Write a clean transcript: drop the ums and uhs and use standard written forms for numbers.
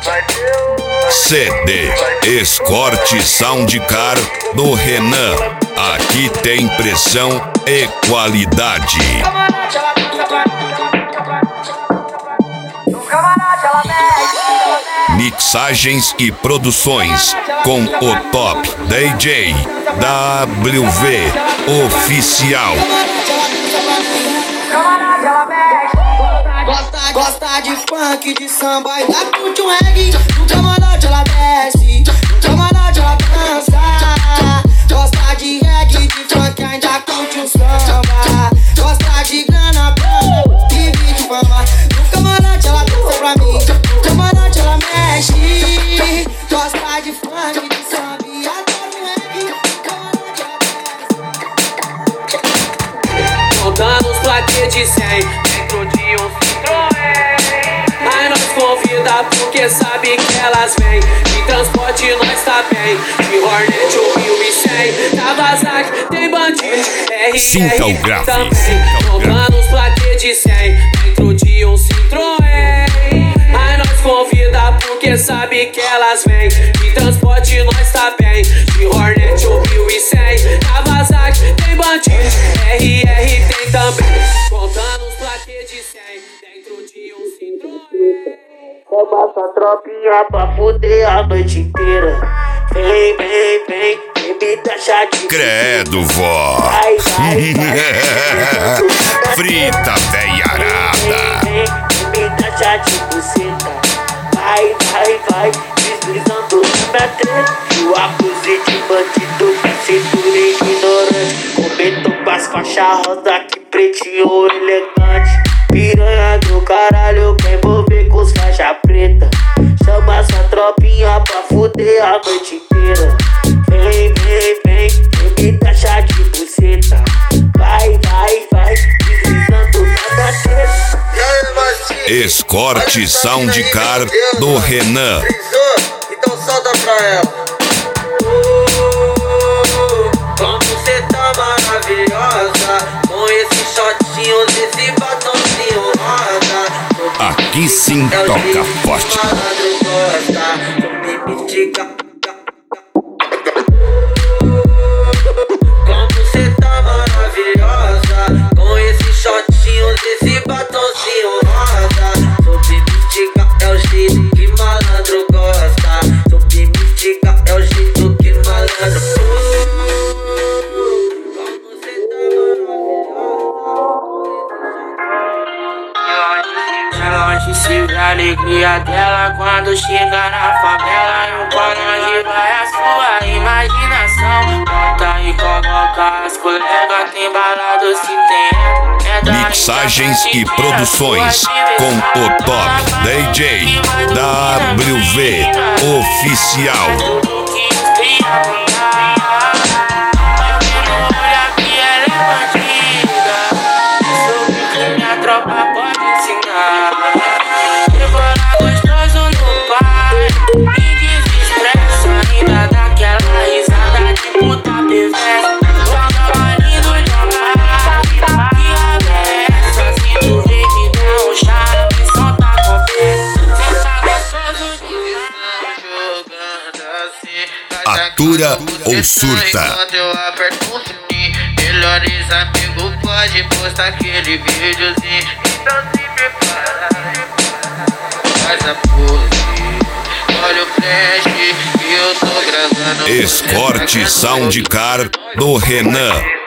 CD Escort Soundcar do Renan. Aqui tem pressão e qualidade. Mixagens e produções com o top DJ WV Oficial. Gosta de funk, de samba e da curte um reggae. No camarote ela desce, no camarote ela dança. Gosta de reggae, de funk, ainda curte um samba. Gosta de grana, e vídeo fama. No camarote ela dança pra mim, no camarote ela mexe. Gosta de funk, de samba e adora um reggae. No camarote ela desce. Contando os plaquês de 100 dentro de um Citroën. Aí nós convida porque sabe que elas vêm. De transporte nós tá bem. De Hornet ou 1100. Kawasaki tem bandido. Sinta o RR grave. também. Contando os plaquês de 100 dentro de um Citroën. Aí nós convida porque sabe que elas vêm. De transporte nós tá bem. De Hornet ou 1100. Kawasaki tem bandido. RR tem também. Contando os plaquês de 100 dentro de um Citroën. Chama sua tropinha pra fuder a noite inteira. Vem, vem, vem, vem me deixar de Credo, vó. vai, vai, vai. Frita veiarada. Vem me deixar de buceta. Vai, vai, vai, deslizando na minha treta. O acuse de bandido, cintura ignorante. Comentou com as faixas rosa que pretinho elegante. Piranha do caralho, quem vou ver com os faixa preta. Chama sua tropinha pra fuder a noite inteira. Vem, vem, vem, vem me deixar de buceta. Vai, vai, vai, deslizando na minha treta. Escort Soundcar do Renan. Então solta pra ela. Como cê tá maravilhosa, com esses shortinhos, esse batomzinho rosa. Aqui sim toca forte. Malandro gosta, tu me mistiga. Como cê tá maravilhosa, com esses shortinhos, esse batomzinho rosa. Tu me mistiga, é o jeito que malandro gosta. Tu me mistiga, é o jeito que malandro gosta. Se vê a alegria dela quando chega na favela. E o Panambi vai a sua imaginação. Conta e coloca as colegas, tem balado se tem. Mixagens e produções com o top DJ WV Oficial. Atura ou surta. Quando eu aperto o sininho, melhores amigos pode postar aquele videozinho. Então se prepara, faz a pose, olha o flash que eu tô gravando. Escort Soundcar do Renan.